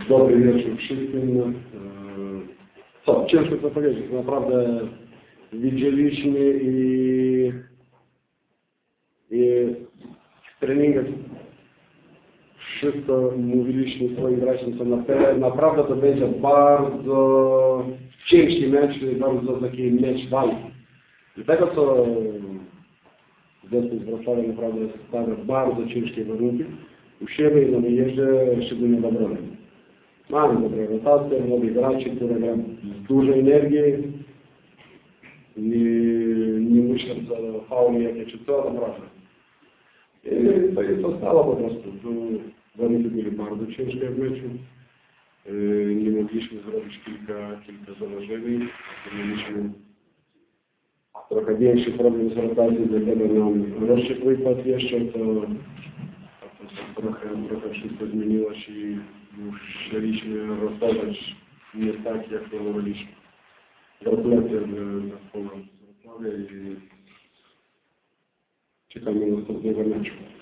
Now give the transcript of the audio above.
Dobry wieczór wszystkim. Co, ciężko to powiedzieć. Naprawdę widzieliśmy i w treningach wszystko mówiliśmy swoim braciom, co naprawdę to będzie bardzo ciężki mecz, bardzo taki mecz walki. I tego, co zespół z Wrocławia naprawdę stawia bardzo ciężkie warunki u siebie i na wyjeździe, szczególnie w obronie. Mamy dobre rotacje, młodych graczy, które grają z dużej energii, nie myśląc o fauli jakie czy co, naprawdę. I to jest zostało po prostu. Warunki byli bardzo ciężkie w meczu. Nie mogliśmy zrobić kilka założeń. Mieliśmy trochę większy problem z rotacją, dlatego nam rocznik wypadł jeszcze, to trochę wszystko zmieniło się i musieliśmy rotować nie tak, jak planowaliśmy. Gratulacje zespołom z Wrocławia i czekamy następnego meczu.